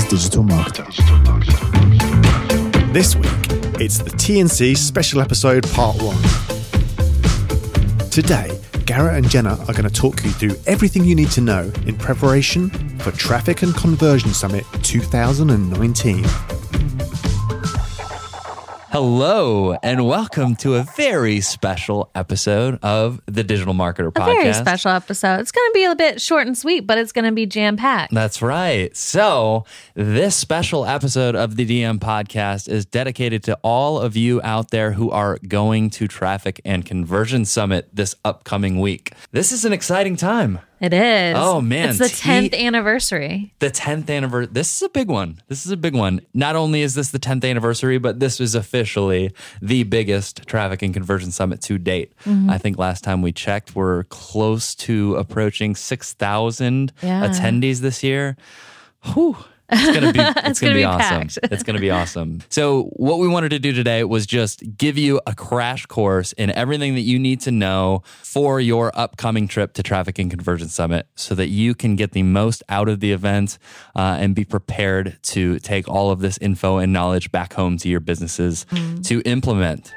digital marketer. This week, it's the TNC special episode part 1. Today, Garrett and Jenna are going to talk you through everything you need to know in preparation for Traffic and Conversion Summit 2019. Hello, and welcome to a very special episode of the Digital Marketer Podcast. A very special episode. It's going to be a bit short and sweet, but it's going to be jam-packed. That's right. So, this special episode of the DM Podcast is dedicated to all of you out there who are going to Traffic and Conversion Summit this upcoming week. This is an exciting time. It is. Oh, man. It's the 10th anniversary. The 10th anniversary. This is a big one. Not only is this the 10th anniversary, but this is officially the biggest Traffic and Conversion Summit to date. Mm-hmm. I think last time we checked, we're close to approaching 6,000 attendees this year. Whew. It's gonna be awesome. Packed. It's gonna be awesome. So what we wanted to do today was just give you a crash course in everything that you need to know for your upcoming trip to Traffic and Conversion Summit, so that you can get the most out of the event and be prepared to take all of this info and knowledge back home to your businesses to implement.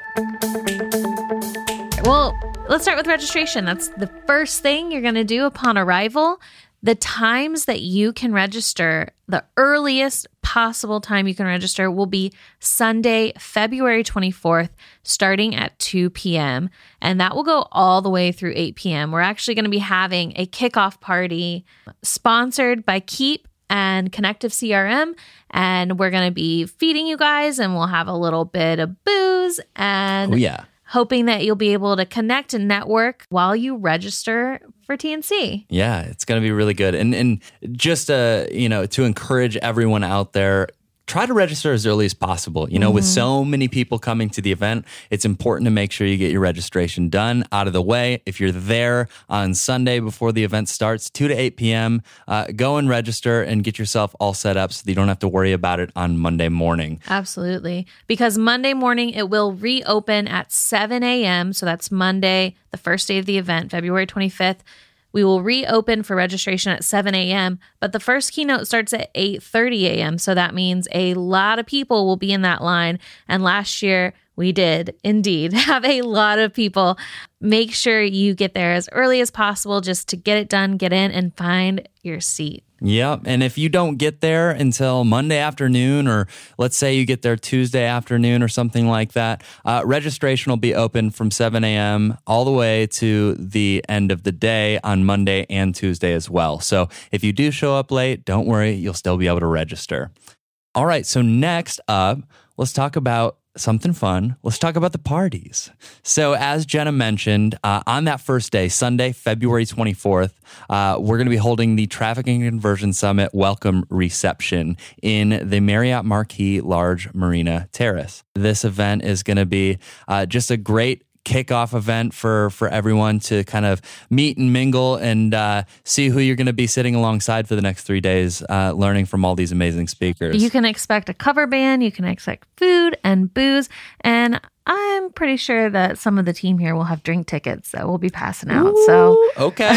Well, let's start with registration. That's the first thing you're going to do upon arrival. The times that you can register, the earliest possible time you can register will be Sunday, February 24th, starting at 2 p.m. And that will go all the way through 8 p.m. We're actually going to be having a kickoff party sponsored by Keep and Connective CRM. And we're going to be feeding you guys, and we'll have a little bit of booze and hoping that you'll be able to connect and network while you register for TNC. Yeah, it's going to be really good. And just, to encourage everyone out there, try to register as early as possible. With so many people coming to the event, it's important to make sure you get your registration done, out of the way. If you're there on Sunday before the event starts, 2 to 8 p.m., go and register and get yourself all set up so that you don't have to worry about it on Monday morning. Absolutely. Because Monday morning, it will reopen at 7 a.m. So that's Monday, the first day of the event, February 25th. We will reopen for registration at 7 a.m., but the first keynote starts at 8:30 a.m., so that means a lot of people will be in that line. And last year, we did indeed have a lot of people. Make sure you get there as early as possible just to get it done, get in, and find your seat. Yep. And if you don't get there until Monday afternoon, or let's say you get there Tuesday afternoon or something like that, registration will be open from 7 a.m. all the way to the end of the day on Monday and Tuesday as well. So if you do show up late, don't worry, you'll still be able to register. All right. So next up, let's talk about something fun. Let's talk about the parties. So as Jenna mentioned, on that first day, Sunday, February 24th, we're going to be holding the Traffic and Conversion Summit welcome reception in the Marriott Marquis Large Marina Terrace. This event is going to be just a great kickoff event for everyone to kind of meet and mingle and see who you're going to be sitting alongside for the next 3 days, learning from all these amazing speakers. You can expect a cover band, you can expect food and booze, and I'm pretty sure that some of the team here will have drink tickets that we'll be passing out. Ooh, so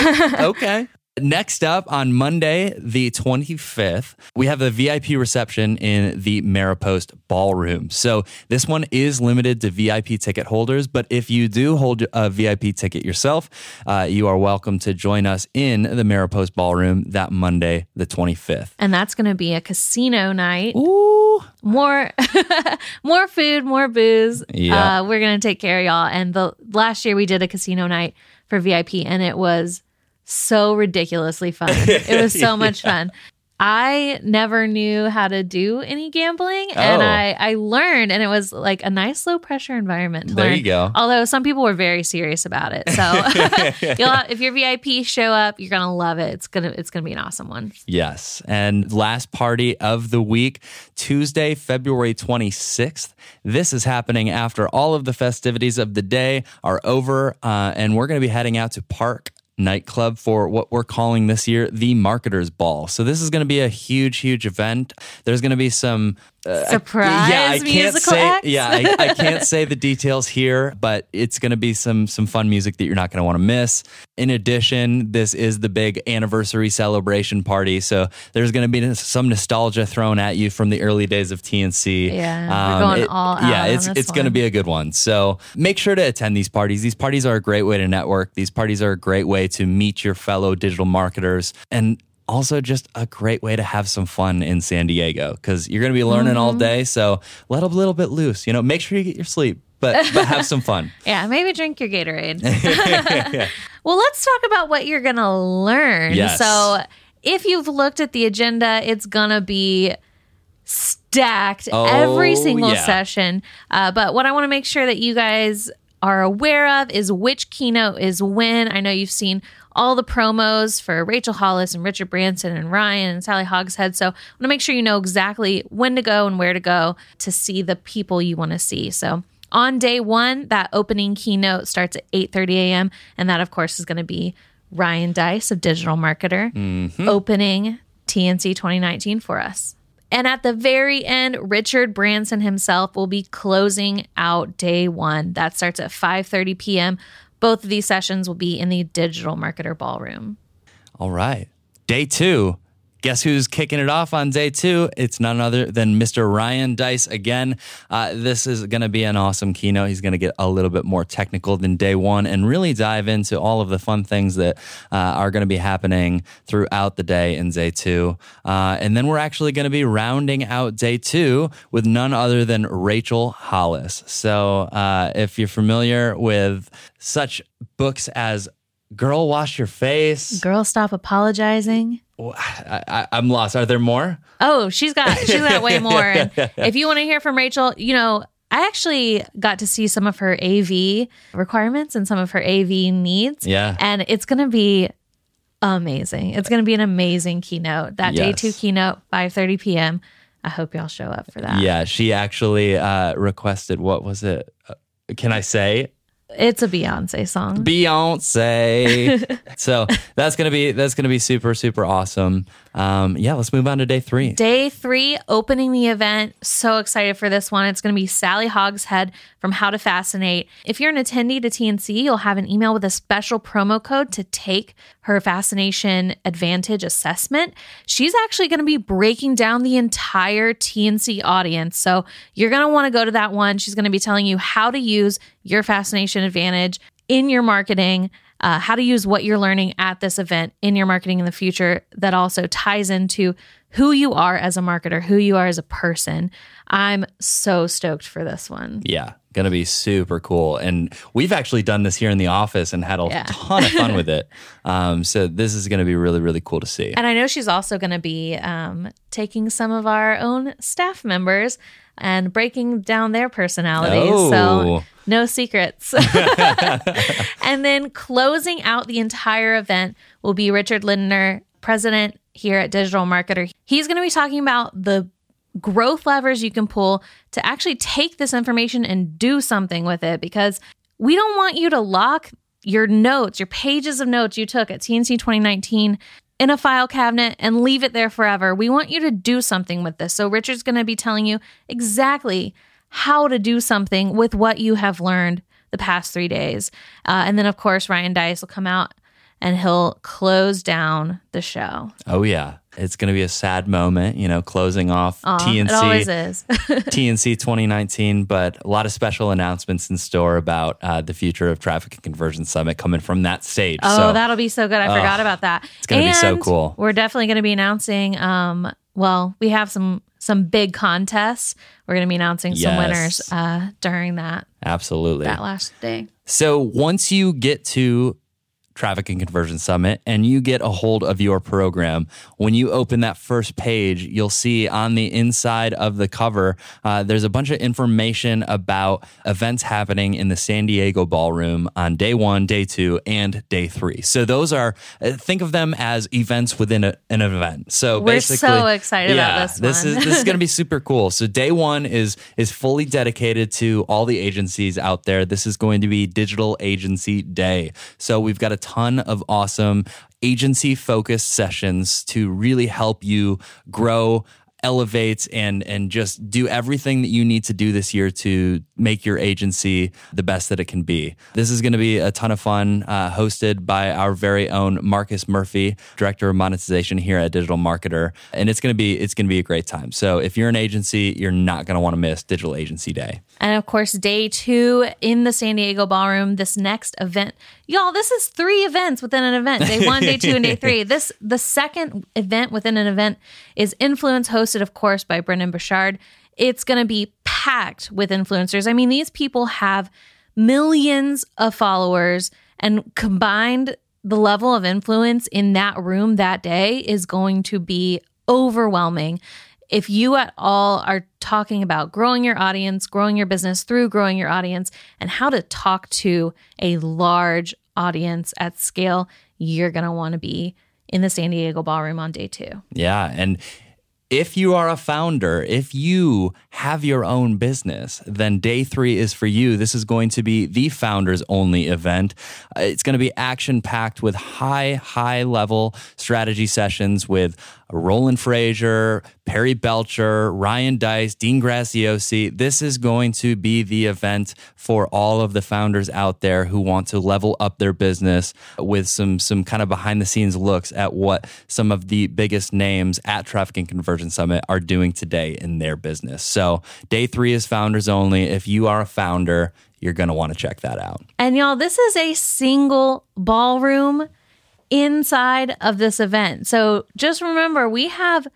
okay. Next up, on Monday, the 25th, we have a VIP reception in the Maripost Ballroom. So this one is limited to VIP ticket holders, but if you do hold a VIP ticket yourself, you are welcome to join us in the Maripost Ballroom that Monday, the 25th. And that's going to be a casino night. Ooh. More food, more booze. Yeah. We're going to take care of y'all. And last year we did a casino night for VIP, and it was so ridiculously fun. It was so much fun. I never knew how to do any gambling, and I learned, and it was like a nice low pressure environment to learn. There you go. Although some people were very serious about it. So if you're VIP, show up. You're gonna love it. It's gonna be an awesome one. Yes. And last party of the week, Tuesday, February 26th. This is happening after all of the festivities of the day are over, and we're going to be heading out to Park Nightclub for what we're calling this year the Marketers Ball. So this is going to be a huge event. There's going to be some surprise musical acts. I can't say the details here, but it's going to be some fun music that you're not going to want to miss. In addition, this is the big anniversary celebration party, so there's going to be some nostalgia thrown at you from the early days of TNC. Yeah, we're going all out. Yeah, it's going to be a good one. So make sure to attend these parties. These parties are a great way to network. These parties are a great way to meet your fellow digital marketers, and also just a great way to have some fun in San Diego, because you're going to be learning all day. So let a little bit loose. Make sure you get your sleep, but have some fun. Yeah, maybe drink your Gatorade. Well, let's talk about what you're going to learn. Yes. So if you've looked at the agenda, it's going to be stacked every single session. But what I want to make sure that you guys are aware of is which keynote is when. I know you've seen all the promos for Rachel Hollis and Richard Branson and Ryan and Sally Hogshead. So I want to make sure you know exactly when to go and where to go to see the people you want to see. So on day one, that opening keynote starts at 8:30 a.m. And that, of course, is going to be Ryan Deiss of Digital Marketer opening TNC 2019 for us. And at the very end, Richard Branson himself will be closing out day one. That starts at 5:30 p.m. Both of these sessions will be in the Digital Marketer Ballroom. All right. Day two. Guess who's kicking it off on day two? It's none other than Mr. Ryan Deiss again. This is going to be an awesome keynote. He's going to get a little bit more technical than day one and really dive into all of the fun things that are going to be happening throughout the day in day two. And then we're actually going to be rounding out day two with none other than Rachel Hollis. So if you're familiar with such books as Girl, Wash Your Face. Girl, Stop Apologizing. I'm lost. Are there more? Oh, she's got way more. And if you want to hear from Rachel, I actually got to see some of her AV requirements and some of her AV needs. Yeah. And it's going to be amazing. It's going to be an amazing keynote. That day two keynote, 5:30 p.m. I hope y'all show up for that. Yeah, she actually requested, what was it? Can I say? It's a Beyonce song. Beyonce. So that's gonna be super, super awesome. Let's move on to day three. Day three, opening the event. So excited for this one. It's going to be Sally Hogshead from How to Fascinate. If you're an attendee to TNC, you'll have an email with a special promo code to take her Fascination Advantage assessment. She's actually going to be breaking down the entire TNC audience. So you're going to want to go to that one. She's going to be telling you how to use your Fascination Advantage in your marketing, how to use what you're learning at this event in your marketing in the future. That also ties into who you are as a marketer, who you are as a person. I'm so stoked for this one. Yeah, going to be super cool. And we've actually done this here in the office and had a ton of fun with it. So this is going to be really, really cool to see. And I know she's also going to be taking some of our own staff members and breaking down their personalities. Oh. So no secrets. And then closing out the entire event will be Richard Lindner, president here at Digital Marketer. He's going to be talking about the growth levers you can pull to actually take this information and do something with it, because we don't want you to lock your notes, your pages of notes you took at TNC 2019 in a file cabinet and leave it there forever. We want you to do something with this. So Richard's going to be telling you exactly how to do something with what you have learned the past 3 days. And then, of course, Ryan Deiss will come out and he'll close down the show. Oh, yeah. It's going to be a sad moment, closing off TNC. It always is. TNC 2019, but a lot of special announcements in store about the future of Traffic and Conversion Summit coming from that stage. Oh, that'll be so good. I forgot about that. It's going to be so cool. We're definitely going to be announcing, we have some big contests. We're going to be announcing some winners during that. Absolutely. That last day. So once you get to Traffic and Conversion Summit and you get a hold of your program, when you open that first page, you'll see on the inside of the cover, there's a bunch of information about events happening in the San Diego Ballroom on day 1, day 2, and day 3. So those are, think of them as events within an event. So we're so excited about this one. This is going to be super cool. So day 1 is fully dedicated to all the agencies out there. This is going to be Digital Agency Day. So we've got a ton of awesome agency-focused sessions to really help you grow elevate and just do everything that you need to do this year to make your agency the best that it can be. This is going to be a ton of fun, hosted by our very own Marcus Murphy, Director of Monetization here at Digital Marketer, and it's going to be a great time. So if you're an agency, you're not going to want to miss Digital Agency Day. And of course, day 2 in the San Diego Ballroom, this next event. Y'all, this is 3 events within an event. Day 1, day 2, and day 3. The second event within an event is Influence, hosted, of course, by Brendan Burchard. It's going to be packed with influencers. I mean, these people have millions of followers, and combined, the level of influence in that room that day is going to be overwhelming. If you at all are talking about growing your audience, growing your business through growing your audience, and how to talk to a large audience at scale, you're going to want to be in the San Diego Ballroom on day 2. Yeah. And if you are a founder, if you have your own business, then day 3 is for you. This is going to be the founders only event. It's going to be action packed with high level strategy sessions with Roland Frazier, Perry Belcher, Ryan Dice, Dean Graziosi. This is going to be the event for all of the founders out there who want to level up their business with some kind of behind the scenes looks at what some of the biggest names at Traffic and Conversion Summit are doing today in their business. So day 3 is founders only. If you are a founder, you're going to want to check that out. And y'all, this is a single ballroom inside of this event. So just remember, we have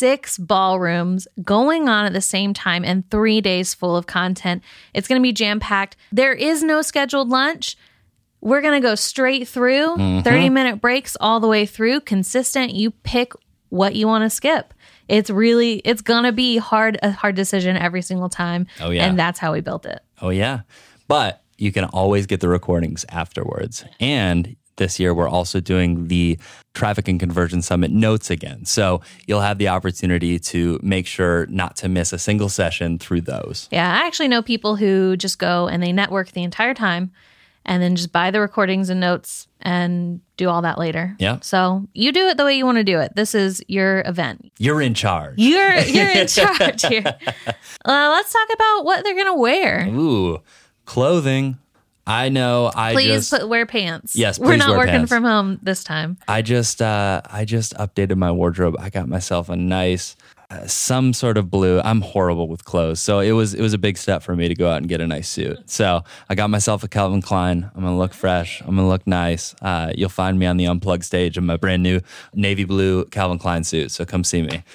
6 ballrooms going on at the same time and 3 days full of content. It's going to be jam-packed. There is no scheduled lunch. We're going to go straight through, 30-minute breaks all the way through, consistent. You pick what you want to skip. It's going to be a hard decision every single time. Oh, yeah. And that's how we built it. Oh, yeah. But you can always get the recordings afterwards. And this year, we're also doing the Traffic and Conversion Summit notes again. So you'll have the opportunity to make sure not to miss a single session through those. Yeah, I actually know people who just go and they network the entire time and then just buy the recordings and notes and do all that later. Yeah. So you do it the way you want to do it. This is your event. You're in charge. You're in charge here. Let's talk about what they're going to wear. Ooh, clothing. I know. Please wear pants. Yes, we're not wear working pants from home this time. I just updated my wardrobe. I got myself a nice some sort of blue. I'm horrible with clothes, so it was a big step for me to go out and get a nice suit. So I got myself a Calvin Klein. I'm gonna look fresh. I'm gonna look nice. You'll find me on the Unplugged stage in my brand new navy blue Calvin Klein suit. So come see me.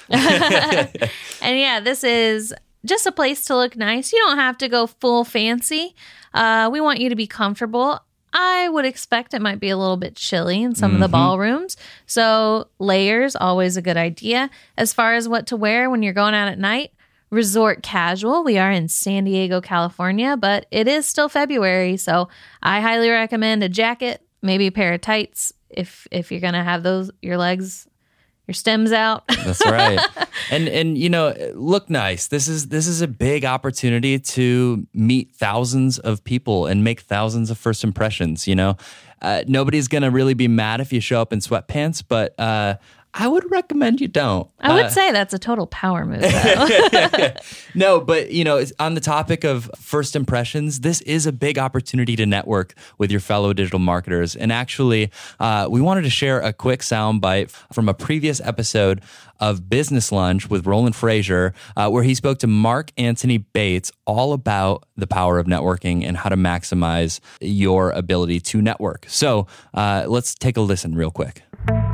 And yeah, this is just a place to look nice. You don't have to go full fancy. We want you to be comfortable. I would expect it might be a little bit chilly in some of the ballrooms. So layers, always a good idea. As far as what to wear when you're going out at night, resort casual. We are in San Diego, California, but it is still February. So I highly recommend a jacket, maybe a pair of tights if you're going to have your legs, your stems out. That's right. And you know, look nice. This is a big opportunity to meet thousands of people and make thousands of first impressions. You know, nobody's going to really be mad if you show up in sweatpants, but I would recommend you don't. I would say that's a total power move, though. No, but you know, on the topic of first impressions, this is a big opportunity to network with your fellow digital marketers. And actually, we wanted to share a quick soundbite from a previous episode of Business Lunch with Roland Frazier, where he spoke to Mark Anthony Bates all about the power of networking and how to maximize your ability to network. So let's take a listen real quick.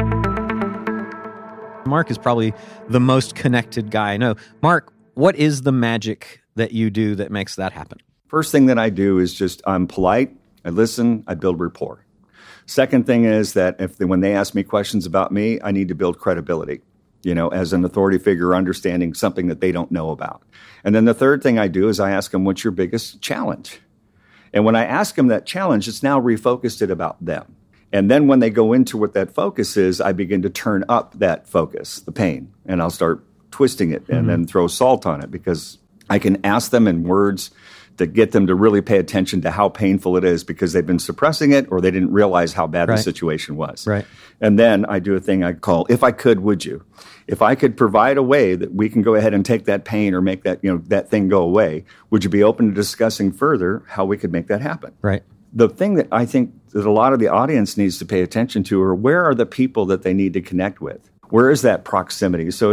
Mark is probably the most connected guy I know. Mark, what is the magic that you do that makes that happen? First thing that I do is just I'm polite, I listen, I build rapport. Second thing is that when they ask me questions about me, I need to build credibility, you know, as an authority figure, understanding something that they don't know about. And then the third thing I do is I ask them, what's your biggest challenge? And when I ask them that challenge, it's now refocused it about them. And then when they go into what that focus is, I begin to turn up that focus, the pain, and I'll start twisting it and then throw salt on it because I can ask them in words to get them to really pay attention to how painful it is because they've been suppressing it or they didn't realize how bad the situation was. Right. And then I do a thing I call, if I could, would you? If I could provide a way that we can go ahead and take that pain or make that, that thing go away, would you be open to discussing further how we could make that happen? Right. The thing that I think that a lot of the audience needs to pay attention to are where are the people that they need to connect with? Where is that proximity? So,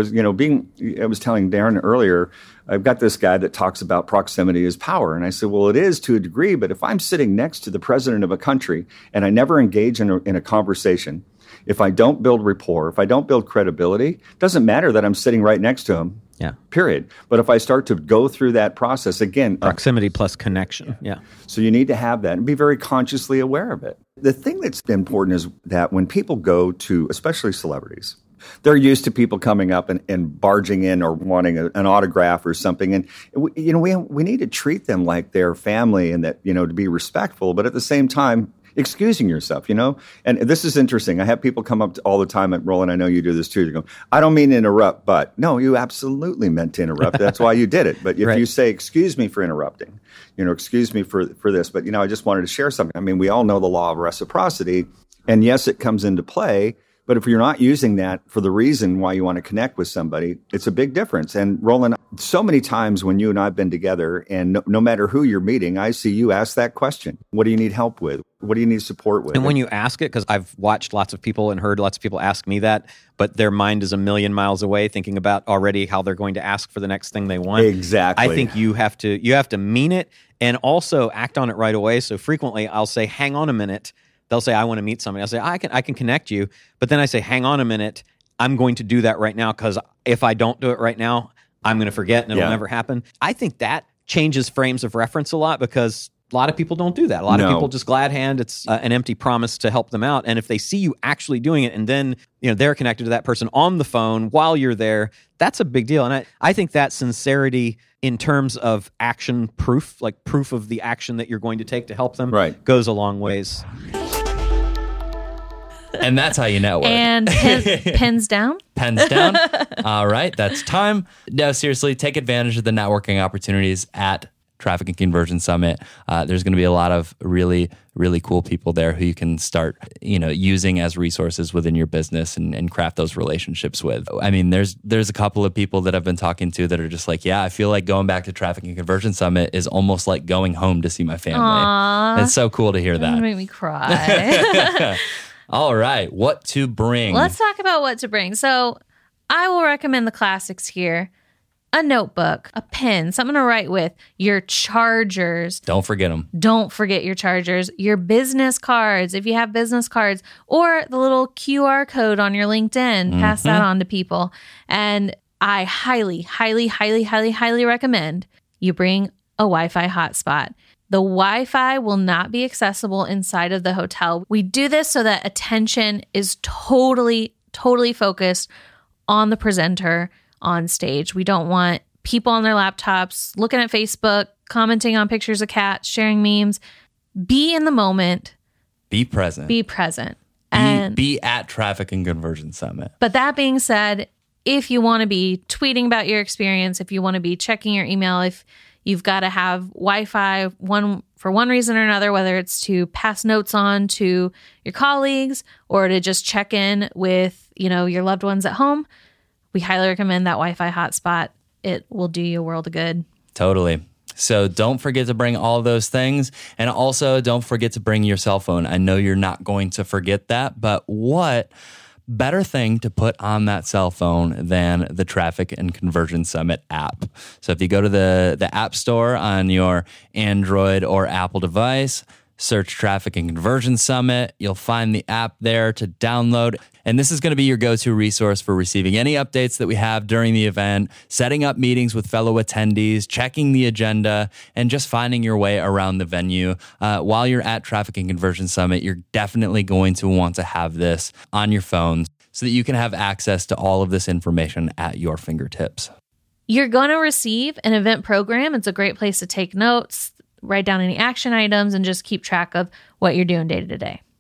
I was telling Darren earlier, I've got this guy that talks about proximity as power. And I said, well, it is to a degree, but if I'm sitting next to the president of a country and I never engage in a conversation, if I don't build rapport, if I don't build credibility, it doesn't matter that I'm sitting right next to him. Yeah. Period. But if I start to go through that process, again, proximity plus connection. Yeah. So you need to have that and be very consciously aware of it. The thing that's important is that when people go to, especially celebrities, they're used to people coming up and barging in or wanting an autograph or something. And, we need to treat them like they're family and that, to be respectful, but at the same time, excusing yourself, And this is interesting. I have people come up all the time at Roland. I know you do this too. You go, I don't mean to interrupt, but no, you absolutely meant to interrupt. That's why you did it. But if you say, excuse me for interrupting, excuse me for this, but, I just wanted to share something. I mean, we all know the law of reciprocity. And yes, it comes into play. But if you're not using that for the reason why you want to connect with somebody, it's a big difference. And Roland, so many times when you and I have been together and no matter who you're meeting, I see you ask that question. What do you need help with? What do you need support with? And when you ask it, because I've watched lots of people and heard lots of people ask me that, but their mind is a million miles away thinking about already how they're going to ask for the next thing they want. Exactly. I think you have to mean it and also act on it right away. So frequently I'll say, hang on a minute. They'll say, I want to meet somebody. I'll say, I can connect you. But then I say, hang on a minute. I'm going to do that right now because if I don't do it right now, I'm going to forget and it'll never happen. I think that changes frames of reference a lot because a lot of people don't do that. A lot of people just glad hand. It's an empty promise to help them out. And if they see you actually doing it and then they're connected to that person on the phone while you're there, that's a big deal. And I think that sincerity in terms of action proof, like proof of the action that you're going to take to help them, goes a long ways. And that's how you network. And pens down? Pens down. All right, that's time. No, seriously, take advantage of the networking opportunities at Traffic and Conversion Summit. There's going to be a lot of really, really cool people there who you can start, using as resources within your business and craft those relationships with. I mean, there's a couple of people that I've been talking to that are just like, yeah, I feel like going back to Traffic and Conversion Summit is almost like going home to see my family. Aww. It's so cool to hear that. That made me cry. All right, what to bring? Let's talk about what to bring. So I will recommend the classics here. A notebook, a pen, something to write with, your chargers. Don't forget them. Don't forget your chargers, your business cards, if you have business cards, or the little QR code on your LinkedIn. Pass that on to people. And I highly, highly, highly, highly, highly recommend you bring a Wi-Fi hotspot. The Wi-Fi will not be accessible inside of the hotel. We do this so that attention is totally, totally focused on the presenter on stage. We don't want people on their laptops, looking at Facebook, commenting on pictures of cats, sharing memes. Be in the moment. Be present. Be present. Be at Traffic and Conversion Summit. But that being said, if you want to be tweeting about your experience, if you want to be checking your email, if you've got to have Wi-Fi for one reason or another, whether it's to pass notes on to your colleagues or to just check in with, your loved ones at home, we highly recommend that Wi-Fi hotspot. It will do you a world of good. Totally. So don't forget to bring all those things. And also don't forget to bring your cell phone. I know you're not going to forget that, but what better thing to put on that cell phone than the Traffic and Conversion Summit app. So if you go to the App Store on your Android or Apple device, search Traffic and Conversion Summit. You'll find the app there to download. And this is going to be your go-to resource for receiving any updates that we have during the event, setting up meetings with fellow attendees, checking the agenda, and just finding your way around the venue. While you're at Traffic and Conversion Summit, you're definitely going to want to have this on your phone so that you can have access to all of this information at your fingertips. You're going to receive an event program. It's a great place to take notes, write down any action items, and just keep track of what you're doing day to day.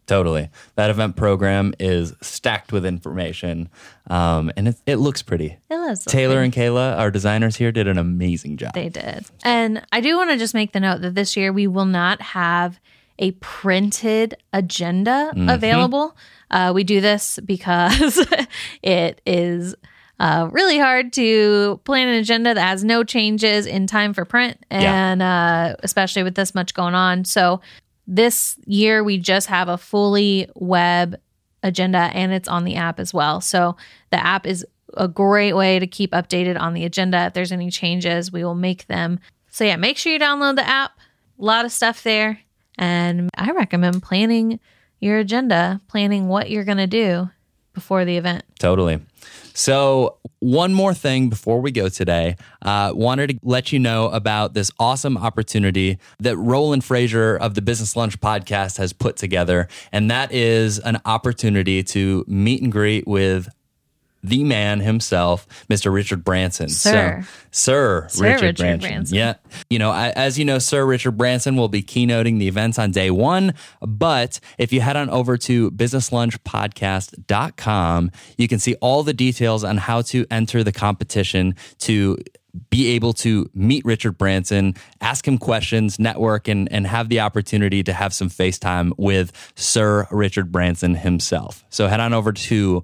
Totally. That event program is stacked with information, and it looks pretty. It was Taylor and Kayla, our designers here, did an amazing job. They did. And I do want to just make the note that this year we will not have a printed agenda available. We do this because it is really hard to plan an agenda that has no changes in time for print, and especially with this much going on. So this year we just have a fully web agenda, and it's on the app as well. So the app is a great way to keep updated on the agenda. If there's any changes, we will make them. So yeah, make sure you download the app. A lot of stuff there. And I recommend planning your agenda, planning what you're going to do before the event. Totally. So one more thing before we go today, wanted to let you know about this awesome opportunity that Roland Frazier of the Business Lunch podcast has put together. And that is an opportunity to meet and greet with the man himself, Mr. Richard Branson. Sir Richard Branson. Yeah. You know, as you know, Sir Richard Branson will be keynoting the events on day one. But if you head on over to businesslunchpodcast.com, you can see all the details on how to enter the competition to be able to meet Richard Branson, ask him questions, network, and have the opportunity to have some FaceTime with Sir Richard Branson himself. So head on over to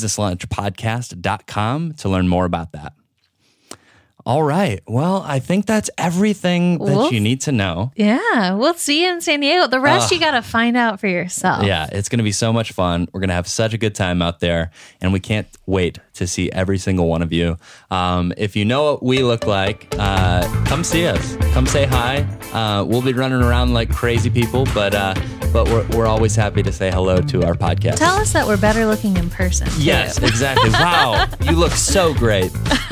businesslunchpodcast.com to learn more about that. All right. Well, I think that's everything that you need to know. Yeah. We'll see you in San Diego. The rest you got to find out for yourself. Yeah. It's going to be so much fun. We're going to have such a good time out there, and we can't wait to see every single one of you. If you know what we look like, come see us. Come say hi. We'll be running around like crazy people, but we're always happy to say hello to our podcast. Tell us that we're better looking in person. Yes, exactly. Wow. You look so great.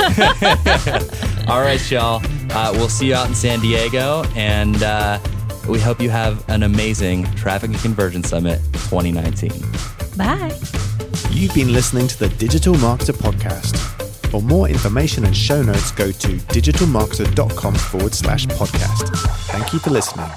All right, y'all. We'll see you out in San Diego, and we hope you have an amazing Traffic and Conversion Summit 2019. Bye. You've been listening to the Digital Marketer Podcast. For more information and show notes, go to digitalmarketer.com/podcast. Thank you for listening.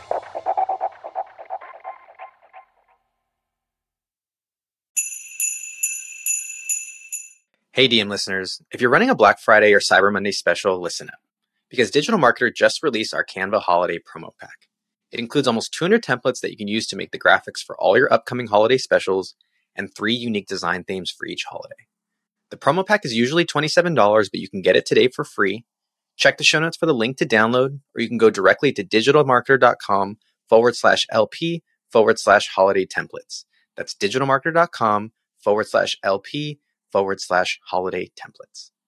Hey DM listeners, if you're running a Black Friday or Cyber Monday special, listen up. Because Digital Marketer just released our Canva Holiday Promo Pack. It includes almost 200 templates that you can use to make the graphics for all your upcoming holiday specials and 3 unique design themes for each holiday. The promo pack is usually $27, but you can get it today for free. Check the show notes for the link to download, or you can go directly to digitalmarketer.com/LP/holiday templates. That's digitalmarketer.com/LP/holiday templates.